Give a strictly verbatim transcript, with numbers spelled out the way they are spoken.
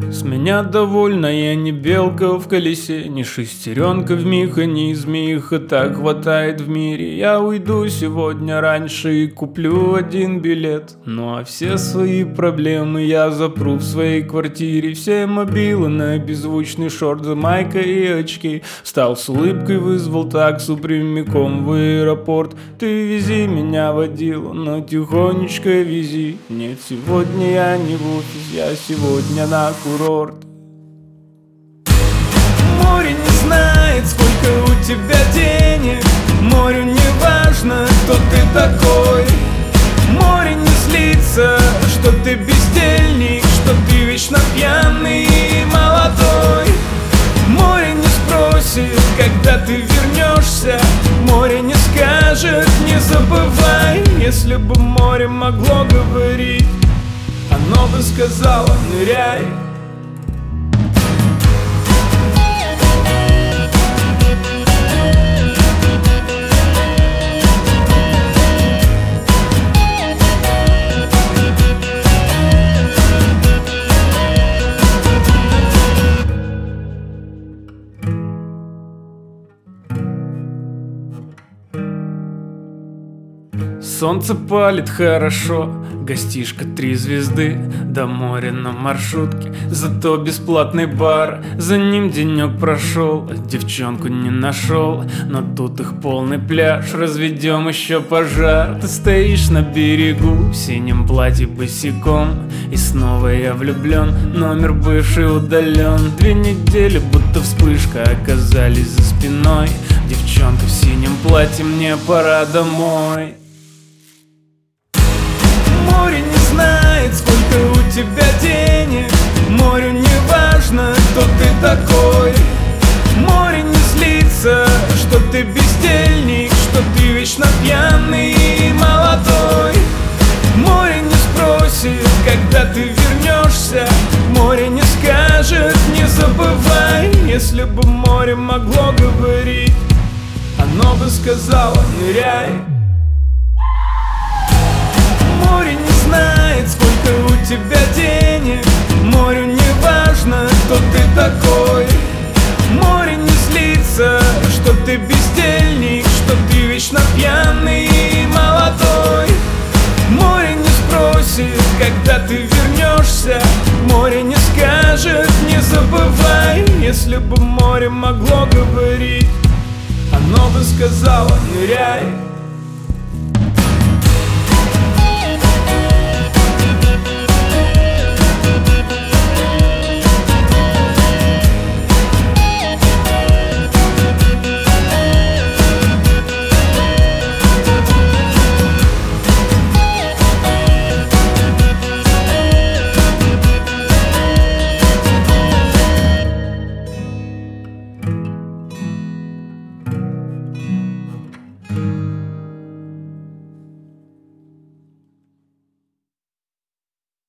С меня довольна, я не белка в колесе, не шестеренка в механизме, их и так хватает в мире. Я уйду сегодня раньше и куплю один билет. Ну а все свои проблемы я запру в своей квартире. Все мобилы на беззвучный шорт, за майкой и очки. Встал с улыбкой, вызвал таксу прямиком в аэропорт. Ты вези меня, водила, но тихонечко вези. Нет, сегодня я не в офис, я сегодня на курорт. Море не знает, сколько у тебя денег. Морю не важно, кто ты такой. Море не злится, что ты бездельник, что ты вечно пьяный и молодой. Море не спросит, когда ты вернешься. Море не скажет, не забывай. Если бы море могло говорить, оно бы сказала: ныряй. Солнце палит хорошо, гостишка три звезды, до моря на маршрутке, зато бесплатный бар. За ним денек прошел, девчонку не нашел, но тут их полный пляж, разведем еще пожар. Ты стоишь на берегу в синем платье босиком, и снова я влюблен, номер бывший удален. Две недели будто вспышка оказались за спиной. Девчонка в синем платье, мне пора домой. Море не знает, сколько у тебя денег. Морю не важно, кто ты такой. Море не злится, что ты бездельник, что ты вечно пьяный и молодой. Море не спросит, когда ты вернешься. Море не скажет, не забывай. Если бы море могло говорить, оно бы сказала: ныряй. Море не знает, сколько у тебя денег. Морю не важно, кто ты такой. Море не злится, что ты бездельник, что ты вечно пьяный и молодой. Море не спросит, когда ты вернешься. Море не скажет, не забывай. Если бы море могло говорить, оно бы сказала: ныряй.